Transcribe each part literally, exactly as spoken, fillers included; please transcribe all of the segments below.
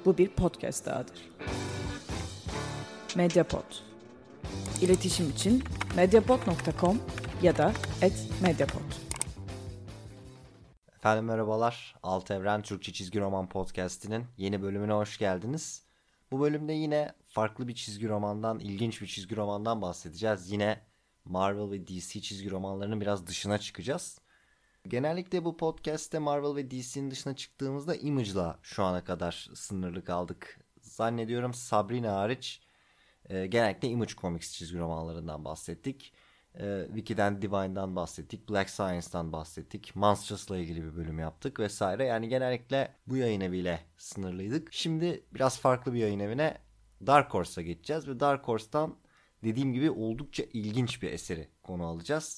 Bu bir podcast dahadır. Mediapod. İletişim için mediapod nokta com ya da et mediapod. Efendim merhabalar. Alt Evren Türkçe Çizgi Roman Podcast'inin yeni bölümüne hoş geldiniz. Bu bölümde yine farklı bir çizgi romandan, ilginç bir çizgi romandan bahsedeceğiz. Yine Marvel ve D C çizgi romanlarının biraz dışına çıkacağız. Genellikle bu podcast'te Marvel ve D C'nin dışına çıktığımızda Image'la şu ana kadar sınırlı kaldık. Zannediyorum Sabrina hariç e, genellikle Image Comics çizgi romanlarından bahsettik. E, Wiki'den, Divine'dan bahsettik. Black Science'dan bahsettik. Monsters'la ilgili bir bölüm yaptık vesaire. Yani genellikle bu yayın eviyle sınırlıydık. Şimdi biraz farklı bir yayın evine Dark Horse'a geçeceğiz ve Dark Horse'tan dediğim gibi oldukça ilginç bir eseri konu alacağız.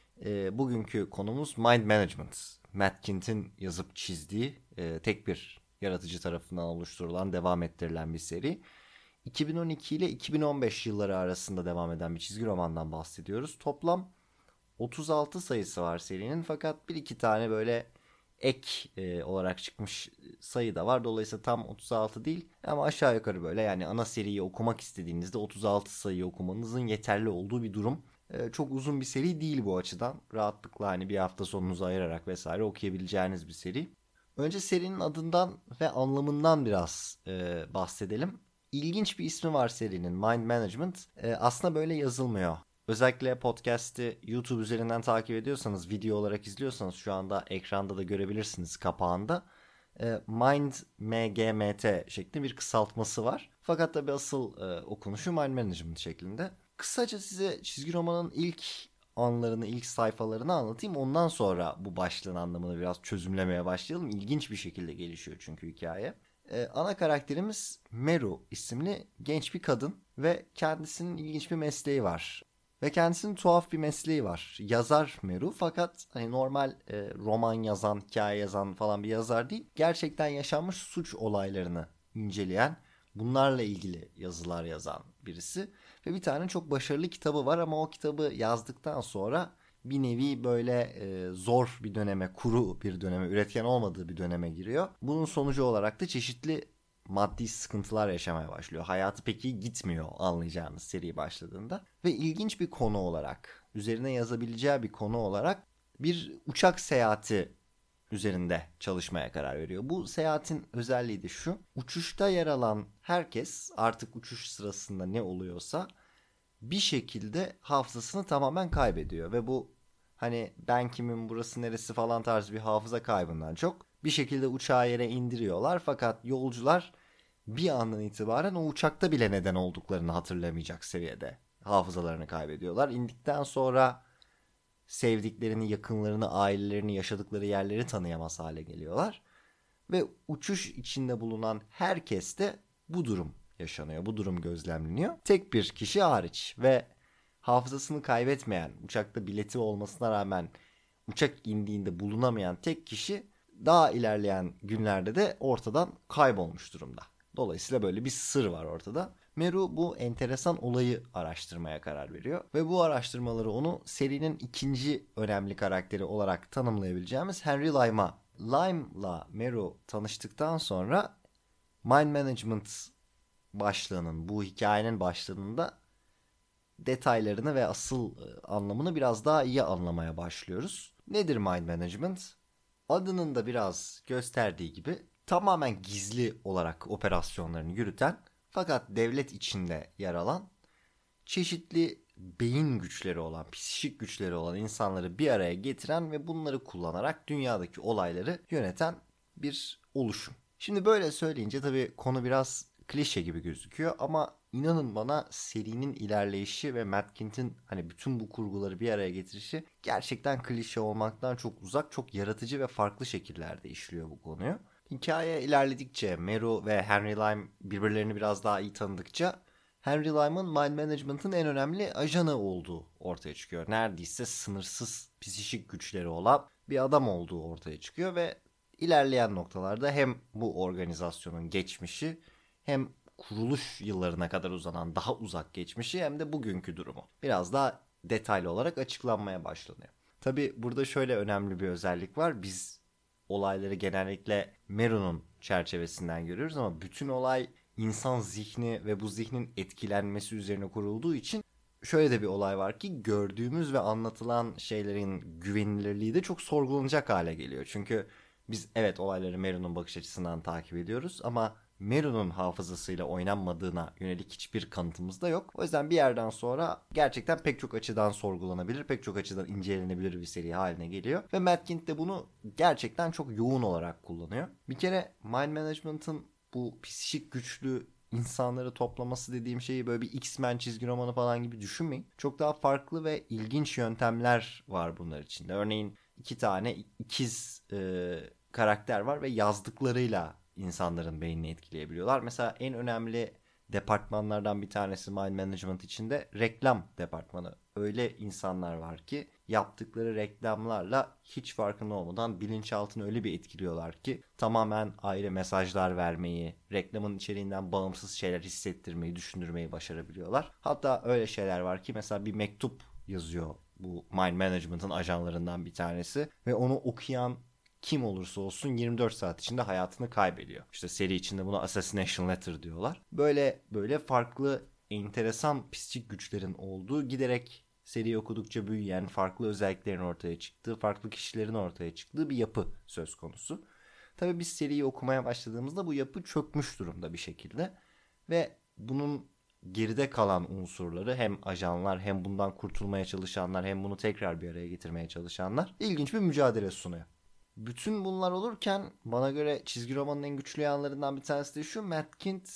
E, bugünkü konumuz Mind Management. Matt Kint'in yazıp çizdiği e, tek bir yaratıcı tarafından oluşturulan, devam ettirilen bir seri. iki bin on iki ile iki bin on beş yılları arasında devam eden bir çizgi romandan bahsediyoruz. Toplam otuz altı sayısı var serinin, fakat bir iki tane böyle ek e, olarak çıkmış sayı da var. Dolayısıyla tam otuz altı değil ama aşağı yukarı böyle, yani ana seriyi okumak istediğinizde otuz altı sayıyı okumanızın yeterli olduğu bir durum. E, çok uzun bir seri değil bu açıdan. Rahatlıkla hani bir hafta sonunuzu ayırarak vesaire okuyabileceğiniz bir seri. Önce serinin adından ve anlamından biraz e, bahsedelim. İlginç bir ismi var serinin, Mind Management. E, aslında böyle yazılmıyor. Özellikle podcast'i YouTube üzerinden takip ediyorsanız, video olarak izliyorsanız şu anda ekranda da görebilirsiniz kapağında. E, Mind, M G M T şeklinde bir kısaltması var. Fakat tabii asıl e, okunuşu Mind Management şeklinde. Kısaca size çizgi romanın ilk anlarını, ilk sayfalarını anlatayım. Ondan sonra bu başlığın anlamını biraz çözümlemeye başlayalım. İlginç bir şekilde gelişiyor çünkü hikaye. Ee, ana karakterimiz Meru isimli genç bir kadın ve kendisinin ilginç bir mesleği var. Ve kendisinin tuhaf bir mesleği var. Yazar Meru, fakat hani normal e, roman yazan, hikaye yazan falan bir yazar değil. Gerçekten yaşanmış suç olaylarını inceleyen, bunlarla ilgili yazılar yazan birisi. Ve bir tane çok başarılı kitabı var ama o kitabı yazdıktan sonra bir nevi böyle e, zor bir döneme, kuru bir döneme, üretken olmadığı bir döneme giriyor. Bunun sonucu olarak da çeşitli maddi sıkıntılar yaşamaya başlıyor. Hayatı pek iyi gitmiyor, anlayacağınız seri başladığında. Ve ilginç bir konu olarak, üzerine yazabileceği bir konu olarak bir uçak seyahati üzerinde çalışmaya karar veriyor. Bu seyahatin özelliği de şu: uçuşta yer alan herkes artık uçuş sırasında ne oluyorsa bir şekilde hafızasını tamamen kaybediyor. Ve bu hani ben kimim, burası neresi falan tarzı bir hafıza kaybından çok bir şekilde uçağı yere indiriyorlar. Fakat yolcular bir andan itibaren o uçakta bile neden olduklarını hatırlamayacak seviyede hafızalarını kaybediyorlar. İndikten sonra sevdiklerini, yakınlarını, ailelerini, yaşadıkları yerleri tanıyamaz hale geliyorlar. Ve uçuş içinde bulunan herkeste bu durum yaşanıyor. Bu durum gözlemleniyor. Tek bir kişi hariç ve hafızasını kaybetmeyen, uçakta bileti olmasına rağmen uçak indiğinde bulunamayan tek kişi daha ilerleyen günlerde de ortadan kaybolmuş durumda. Dolayısıyla böyle bir sır var ortada. Meru bu enteresan olayı araştırmaya karar veriyor. Ve bu araştırmaları onu serinin ikinci önemli karakteri olarak tanımlayabileceğimiz Henry Lime'a. Lime'la Meru tanıştıktan sonra Mind Management başlığının, bu hikayenin başlığında detaylarını ve asıl anlamını biraz daha iyi anlamaya başlıyoruz. Nedir Mind Management? Adının da biraz gösterdiği gibi tamamen gizli olarak operasyonlarını yürüten, fakat devlet içinde yer alan, çeşitli beyin güçleri olan, psikik güçleri olan insanları bir araya getiren ve bunları kullanarak dünyadaki olayları yöneten bir oluşum. Şimdi böyle söyleyince tabii konu biraz klişe gibi gözüküyor ama inanın bana, serinin ilerleyişi ve Matt Kint'in hani bütün bu kurguları bir araya getirişi gerçekten klişe olmaktan çok uzak, çok yaratıcı ve farklı şekillerde işliyor bu konuyu. Hikaye ilerledikçe, Meru ve Henry Lime birbirlerini biraz daha iyi tanıdıkça, Henry Lime'ın Mind Management'ın en önemli ajanı olduğu ortaya çıkıyor. Neredeyse sınırsız psikik güçleri olan bir adam olduğu ortaya çıkıyor ve ilerleyen noktalarda hem bu organizasyonun geçmişi, hem kuruluş yıllarına kadar uzanan daha uzak geçmişi, hem de bugünkü durumu biraz daha detaylı olarak açıklanmaya başlanıyor. Tabii burada şöyle önemli bir özellik var. Biz olayları genellikle Meru'nun çerçevesinden görüyoruz ama bütün olay insan zihni ve bu zihnin etkilenmesi üzerine kurulduğu için şöyle de bir olay var ki gördüğümüz ve anlatılan şeylerin güvenilirliği de çok sorgulanacak hale geliyor. Çünkü biz evet olayları Meru'nun bakış açısından takip ediyoruz ama Meru'nun hafızasıyla oynanmadığına yönelik hiçbir kanıtımız da yok. O yüzden bir yerden sonra gerçekten pek çok açıdan sorgulanabilir, pek çok açıdan incelenebilir bir seri haline geliyor. Ve Matt Kindt de bunu gerçekten çok yoğun olarak kullanıyor. Bir kere Mind Management'ın bu psikik güçlü insanları toplaması dediğim şeyi böyle bir X-Men çizgi romanı falan gibi düşünmeyin. Çok daha farklı ve ilginç yöntemler var bunlar içinde. Örneğin iki tane ikiz e, karakter var ve yazdıklarıyla insanların beynini etkileyebiliyorlar. Mesela en önemli departmanlardan bir tanesi Mind Management içinde reklam departmanı. Öyle insanlar var ki yaptıkları reklamlarla hiç farkında olmadan bilinçaltını öyle bir etkiliyorlar ki tamamen ayrı mesajlar vermeyi, reklamın içeriğinden bağımsız şeyler hissettirmeyi, düşündürmeyi başarabiliyorlar. Hatta öyle şeyler var ki mesela bir mektup yazıyor bu Mind Management'ın ajanlarından bir tanesi ve onu okuyan kim olursa olsun yirmi dört saat içinde hayatını kaybediyor. İşte seri içinde buna assassination letter diyorlar. Böyle böyle farklı enteresan psikik güçlerin olduğu, giderek seri okudukça büyüyen, farklı özelliklerin ortaya çıktığı, farklı kişilerin ortaya çıktığı bir yapı söz konusu. Tabii biz seriyi okumaya başladığımızda bu yapı çökmüş durumda bir şekilde ve bunun geride kalan unsurları hem ajanlar hem bundan kurtulmaya çalışanlar hem bunu tekrar bir araya getirmeye çalışanlar ilginç bir mücadele sunuyor. Bütün bunlar olurken bana göre çizgi romanın en güçlü yanlarından bir tanesi de şu: Matt Kindt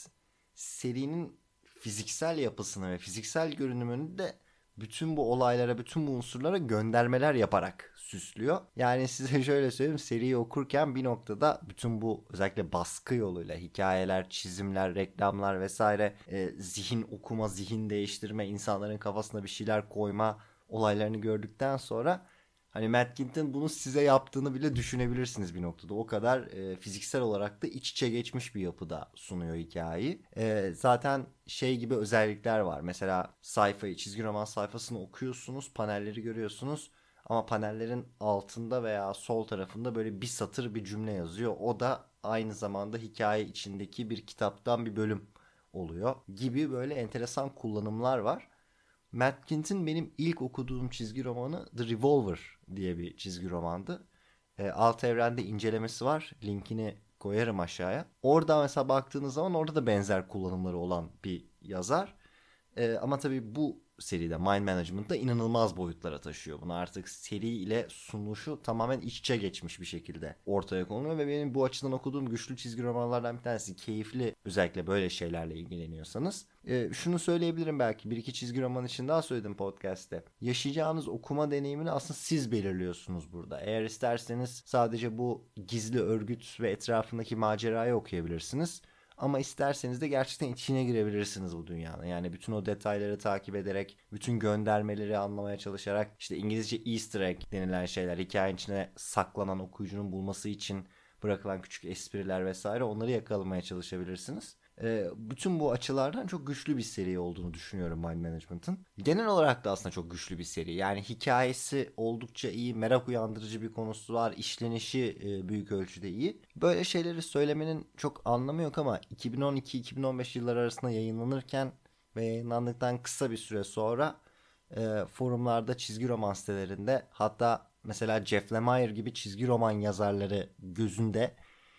serinin fiziksel yapısını ve fiziksel görünümünü de bütün bu olaylara, bütün bu unsurlara göndermeler yaparak süslüyor. Yani size şöyle söyleyeyim, seriyi okurken bir noktada bütün bu özellikle baskı yoluyla hikayeler, çizimler, reklamlar vesaire, e, zihin okuma, zihin değiştirme, insanların kafasına bir şeyler koyma olaylarını gördükten sonra hani Matt Kindt'in bunu size yaptığını bile düşünebilirsiniz bir noktada. O kadar e, fiziksel olarak da iç içe geçmiş bir yapıda sunuyor hikayeyi. E, zaten şey gibi özellikler var. Mesela sayfayı, çizgi roman sayfasını okuyorsunuz, panelleri görüyorsunuz. Ama panellerin altında veya sol tarafında böyle bir satır bir cümle yazıyor. O da aynı zamanda hikaye içindeki bir kitaptan bir bölüm oluyor gibi böyle enteresan kullanımlar var. Matt Kindt'in benim ilk okuduğum çizgi romanı The Revolver diye bir çizgi romandı. E, Alt Evren'de incelemesi var. Linkini koyarım aşağıya. Orada mesela baktığınız zaman orada da benzer kullanımları olan bir yazar. E, ama tabii bu seride Mind Management'da inanılmaz boyutlara taşıyor. Bunu artık seri ile sunuşu tamamen iç içe geçmiş bir şekilde ortaya konuluyor ve benim bu açıdan okuduğum güçlü çizgi romanlardan bir tanesi. Keyifli, özellikle böyle şeylerle ilgileniyorsanız. Ee, şunu söyleyebilirim, belki bir iki çizgi roman için daha söyledim podcast'te. Yaşayacağınız okuma deneyimini aslında siz belirliyorsunuz burada. Eğer isterseniz sadece bu gizli örgüt ve etrafındaki macerayı okuyabilirsiniz. Ama isterseniz de gerçekten içine girebilirsiniz bu dünyanın. Yani bütün o detayları takip ederek, bütün göndermeleri anlamaya çalışarak, işte İngilizce Easter egg denilen şeyler, hikayenin içine saklanan, okuyucunun bulması için bırakılan küçük espriler vesaire, onları yakalamaya çalışabilirsiniz. Ee, bütün bu açılardan çok güçlü bir seri olduğunu düşünüyorum Mind Management'ın. Genel olarak da aslında çok güçlü bir seri. Yani hikayesi oldukça iyi, merak uyandırıcı bir konusu var, işlenişi e, büyük ölçüde iyi. Böyle şeyleri söylemenin çok anlamı yok ama iki bin on iki iki bin on beş yılları arasında yayınlanırken ve yayınlandıktan kısa bir süre sonra e, forumlarda, çizgi roman sitelerinde, hatta mesela Jeff Lemire gibi çizgi roman yazarları gözünde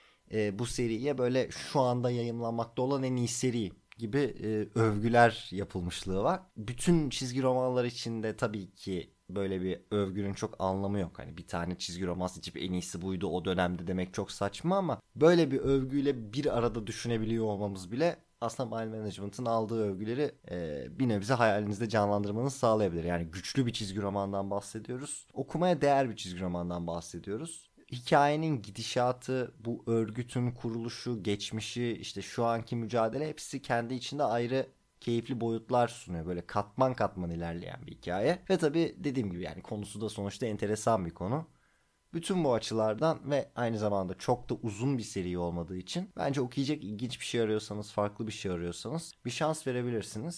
e, bu seriye böyle şu anda yayımlanmakta olan en iyi seri gibi e, övgüler yapılmışlığı var. Bütün çizgi romanlar içinde tabii ki böyle bir övgünün çok anlamı yok. Hani bir tane çizgi roman seçip en iyisi buydu o dönemde demek çok saçma ama böyle bir övgüyle bir arada düşünebiliyor olmamız bile aslında Mind Management'ın aldığı övgüleri e, bir nebze hayalinizde canlandırmanızı sağlayabilir. Yani güçlü bir çizgi romandan bahsediyoruz. Okumaya değer bir çizgi romandan bahsediyoruz. Hikayenin gidişatı, bu örgütün kuruluşu, geçmişi, işte şu anki mücadele, hepsi kendi içinde ayrı keyifli boyutlar sunuyor. Böyle katman katman ilerleyen bir hikaye. Ve tabii dediğim gibi yani konusu da sonuçta enteresan bir konu. Bütün bu açılardan ve aynı zamanda çok da uzun bir seri olmadığı için bence okuyacak ilginç bir şey arıyorsanız, farklı bir şey arıyorsanız bir şans verebilirsiniz.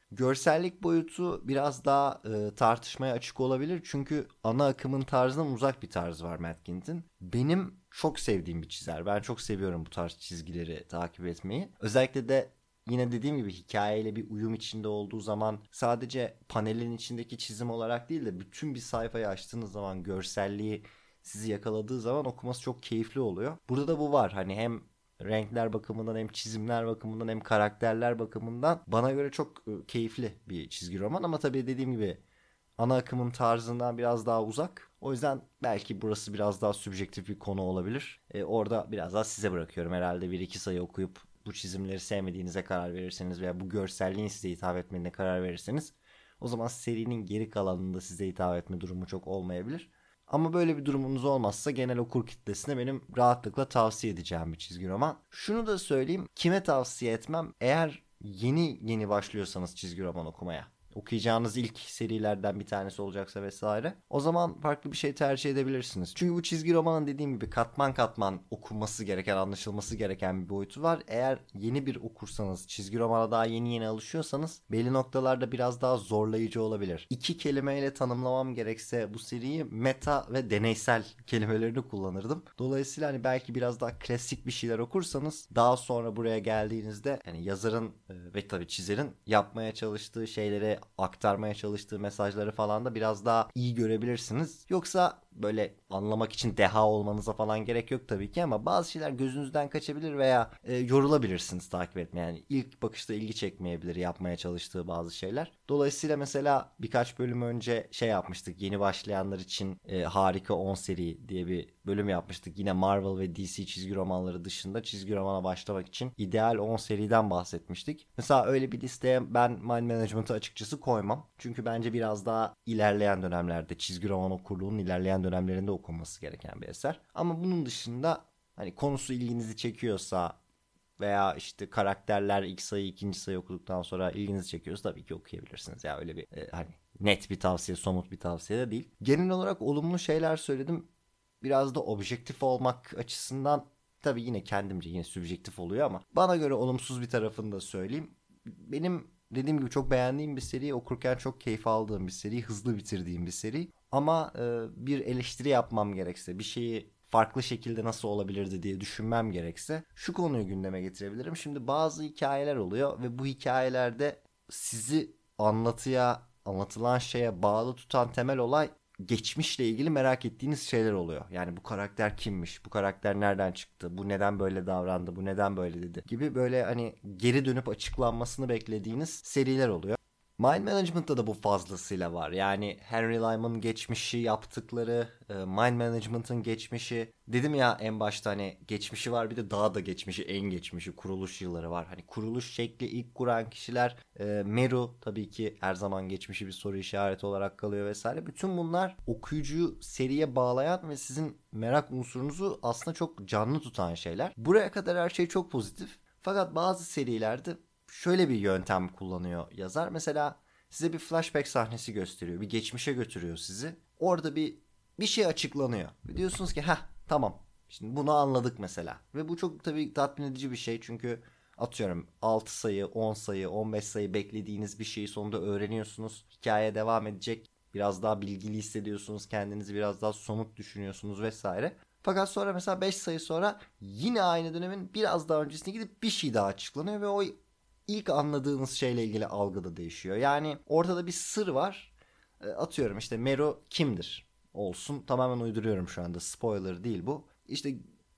Görsellik boyutu biraz daha e, tartışmaya açık olabilir. Çünkü ana akımın tarzından uzak bir tarzı var Matt Kint'in. Benim çok sevdiğim bir çizer. Ben çok seviyorum bu tarz çizgileri takip etmeyi. Özellikle de yine dediğim gibi hikayeyle bir uyum içinde olduğu zaman sadece panelin içindeki çizim olarak değil de bütün bir sayfayı açtığınız zaman görselliği sizi yakaladığı zaman okuması çok keyifli oluyor. Burada da bu var. Hani hem renkler bakımından hem çizimler bakımından hem karakterler bakımından bana göre çok keyifli bir çizgi roman. Ama tabii dediğim gibi ana akımın tarzından biraz daha uzak. O yüzden belki burası biraz daha subjektif bir konu olabilir. E, orada biraz daha size bırakıyorum. Herhalde bir iki sayı okuyup bu çizimleri sevmediğinize karar verirseniz veya bu görselliğin size hitap etmediğine karar verirseniz o zaman serinin geri kalanında size hitap etme durumu çok olmayabilir. Ama böyle bir durumunuz olmazsa genel okur kitlesine benim rahatlıkla tavsiye edeceğim bir çizgi roman. Şunu da söyleyeyim, kime tavsiye etmem? Eğer yeni yeni başlıyorsanız çizgi roman okumaya, okuyacağınız ilk serilerden bir tanesi olacaksa vesaire, o zaman farklı bir şey tercih edebilirsiniz. Çünkü bu çizgi romanın dediğim gibi katman katman okunması gereken, anlaşılması gereken bir boyutu var. Eğer yeni bir okursanız, çizgi romana daha yeni yeni alışıyorsanız belli noktalarda biraz daha zorlayıcı olabilir. İki kelimeyle tanımlamam gerekse bu seriyi meta ve deneysel kelimelerini kullanırdım. Dolayısıyla hani belki biraz daha klasik bir şeyler okursanız daha sonra buraya geldiğinizde hani yazarın ve tabii çizerin yapmaya çalıştığı şeyleri, aktarmaya çalıştığı mesajları falan da biraz daha iyi görebilirsiniz. Yoksa böyle anlamak için deha olmanıza falan gerek yok tabii ki ama bazı şeyler gözünüzden kaçabilir veya e, yorulabilirsiniz takip etmeye. Yani ilk bakışta ilgi çekmeyebilir yapmaya çalıştığı bazı şeyler. Dolayısıyla mesela birkaç bölüm önce şey yapmıştık. Yeni başlayanlar için e, harika on seri diye bir bölüm yapmıştık. Yine Marvel ve D C çizgi romanları dışında çizgi romana başlamak için ideal on seriden bahsetmiştik. Mesela öyle bir listeye ben Mind Management'ı açıkçası koymam. Çünkü bence biraz daha ilerleyen dönemlerde, çizgi roman okurluğunun ilerleyen dönemlerinde okunması gereken bir eser. Ama bunun dışında hani konusu ilginizi çekiyorsa veya işte karakterler ilk sayı ikinci sayı okuduktan sonra ilginizi çekiyorsa tabii ki okuyabilirsiniz. Ya öyle bir e, hani net bir tavsiye, somut bir tavsiye de değil. Genel olarak olumlu şeyler söyledim. Biraz da objektif olmak açısından tabii yine kendimce yine subjektif oluyor ama bana göre olumsuz bir tarafını da söyleyeyim. Benim dediğim gibi çok beğendiğim bir seri, okurken çok keyif aldığım bir seri, hızlı bitirdiğim bir seri. Ama e, bir eleştiri yapmam gerekse, bir şeyi farklı şekilde nasıl olabilirdi diye düşünmem gerekse şu konuyu gündeme getirebilirim. Şimdi bazı hikayeler oluyor ve bu hikayelerde sizi anlatıya, anlatılan şeye bağlı tutan temel olay geçmişle ilgili merak ettiğiniz şeyler oluyor. Yani bu karakter kimmiş? Bu karakter nereden çıktı? Bu neden böyle davrandı? Bu neden böyle dedi? Gibi böyle hani geri dönüp açıklanmasını beklediğiniz seriler oluyor. Mind Management'ta da bu fazlasıyla var. Yani Henry Lyman'ın geçmişi, yaptıkları, Mind Management'ın geçmişi. Dedim ya en başta hani geçmişi var, bir de daha da geçmişi, en geçmişi, kuruluş yılları var. Hani kuruluş şekli, ilk kuran kişiler, Meru tabii ki her zaman geçmişi bir soru işareti olarak kalıyor vesaire. Bütün bunlar okuyucuyu seriye bağlayan ve sizin merak unsurunuzu aslında çok canlı tutan şeyler. Buraya kadar her şey çok pozitif. Fakat bazı serilerde şöyle bir yöntem kullanıyor yazar. Mesela size bir flashback sahnesi gösteriyor. Bir geçmişe götürüyor sizi. Orada bir bir şey açıklanıyor. Ve diyorsunuz ki ha tamam. Şimdi bunu anladık mesela. Ve bu çok tabii tatmin edici bir şey. Çünkü atıyorum altı sayı, on sayı, on beş sayı beklediğiniz bir şeyi sonunda öğreniyorsunuz. Hikaye devam edecek. Biraz daha bilgili hissediyorsunuz. Kendinizi biraz daha somut düşünüyorsunuz vesaire. Fakat sonra mesela beş sayı sonra yine aynı dönemin biraz daha öncesine gidip bir şey daha açıklanıyor ve o ilk anladığınız şeyle ilgili algı da değişiyor. Yani ortada bir sır var. Atıyorum işte Meru kimdir? Olsun, tamamen uyduruyorum şu anda. Spoiler değil bu. İşte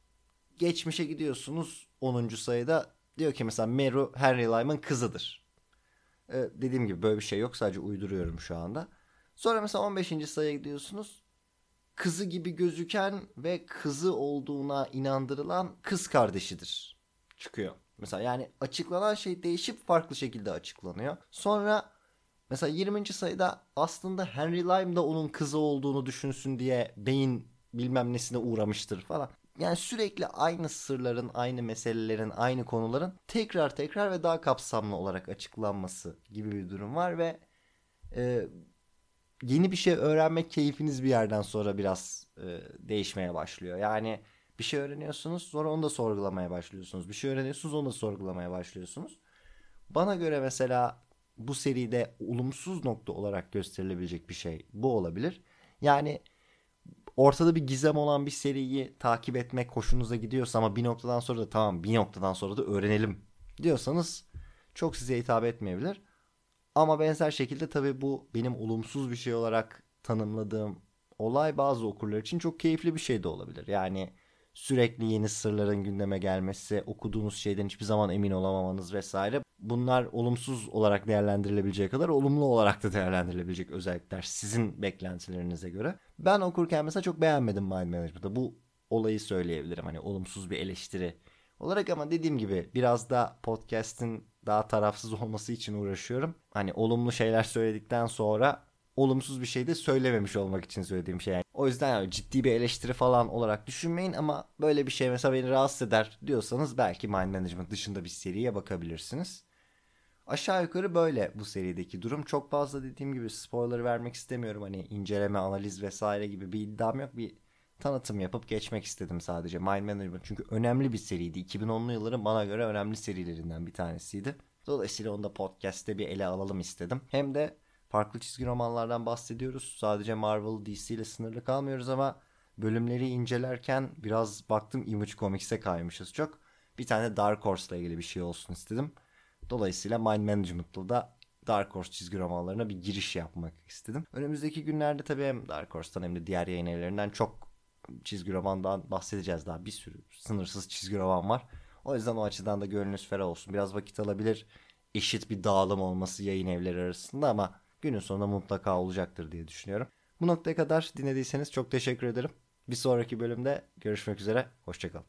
geçmişe gidiyorsunuz onuncu sayıda diyor ki mesela Meru Henry Lyman kızıdır. Ee, dediğim gibi böyle bir şey yok, sadece uyduruyorum şu anda. Sonra mesela on beşinci sayıya gidiyorsunuz. Kızı gibi gözüken ve kızı olduğuna inandırılan kız kardeşidir çıkıyor. Mesela yani açıklanan şey değişip farklı şekilde açıklanıyor. Sonra mesela yirminci sayıda aslında Henry Lyme da onun kızı olduğunu düşünsün diye beyin bilmem nesine uğramıştır falan. Yani sürekli aynı sırların, aynı meselelerin, aynı konuların tekrar tekrar ve daha kapsamlı olarak açıklanması gibi bir durum var ve e, yeni bir şey öğrenmek keyfiniz bir yerden sonra biraz e, değişmeye başlıyor. Yani bir şey öğreniyorsunuz, sonra onu da sorgulamaya başlıyorsunuz. Bir şey öğreniyorsunuz, onu da sorgulamaya başlıyorsunuz. Bana göre mesela bu seride olumsuz nokta olarak gösterilebilecek bir şey bu olabilir. Yani ortada bir gizem olan bir seriyi takip etmek hoşunuza gidiyorsa ama bir noktadan sonra da tamam bir noktadan sonra da öğrenelim diyorsanız çok size hitap etmeyebilir. Ama benzer şekilde tabii bu benim olumsuz bir şey olarak tanımladığım olay bazı okurlar için çok keyifli bir şey de olabilir. Yani sürekli yeni sırların gündeme gelmesi, okuduğunuz şeyden hiçbir zaman emin olamamanız vesaire. Bunlar olumsuz olarak değerlendirilebilecek kadar olumlu olarak da değerlendirilebilecek özellikler sizin beklentilerinize göre. Ben okurken mesela çok beğenmedim Mind Management'ı. Bu olayı söyleyebilirim hani olumsuz bir eleştiri olarak ama dediğim gibi biraz da podcast'in daha tarafsız olması için uğraşıyorum. Hani olumlu şeyler söyledikten sonra olumsuz bir şey de söylememiş olmak için söylediğim şey. Yani o yüzden yani ciddi bir eleştiri falan olarak düşünmeyin ama böyle bir şey mesela beni rahatsız eder diyorsanız belki Mind Management dışında bir seriye bakabilirsiniz. Aşağı yukarı böyle bu serideki durum. Çok fazla dediğim gibi spoiler vermek istemiyorum. Hani inceleme, analiz vesaire gibi bir iddiam yok. Bir tanıtım yapıp geçmek istedim sadece Mind Management. Çünkü önemli bir seriydi. iki bin onlu yılların bana göre önemli serilerinden bir tanesiydi. Dolayısıyla onu da podcast'te bir ele alalım istedim. Hem de farklı çizgi romanlardan bahsediyoruz. Sadece Marvel, D C ile sınırlı kalmıyoruz ama bölümleri incelerken biraz baktım Image Comics'e kaymışız çok. Bir tane Dark Horse'la ilgili bir şey olsun istedim. Dolayısıyla Mind Management'la da Dark Horse çizgi romanlarına bir giriş yapmak istedim. Önümüzdeki günlerde tabii hem Dark Horse'tan hem de diğer yayın evlerinden çok çizgi romandan bahsedeceğiz daha. Bir sürü sınırsız çizgi roman var. O yüzden o açıdan da gönlünüz ferah olsun. Biraz vakit alabilir. Eşit bir dağılım olması yayın evleri arasında ama günün sonunda mutlaka olacaktır diye düşünüyorum. Bu noktaya kadar dinlediyseniz çok teşekkür ederim. Bir sonraki bölümde görüşmek üzere. Hoşçakalın.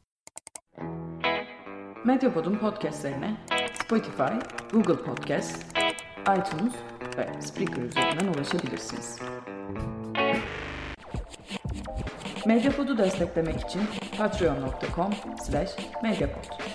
Medyapod'un podcastlerine Spotify, Google Podcast, iTunes ve Spreaker üzerinden ulaşabilirsiniz. Medyapod'u desteklemek için patreon nokta com slash medyapod.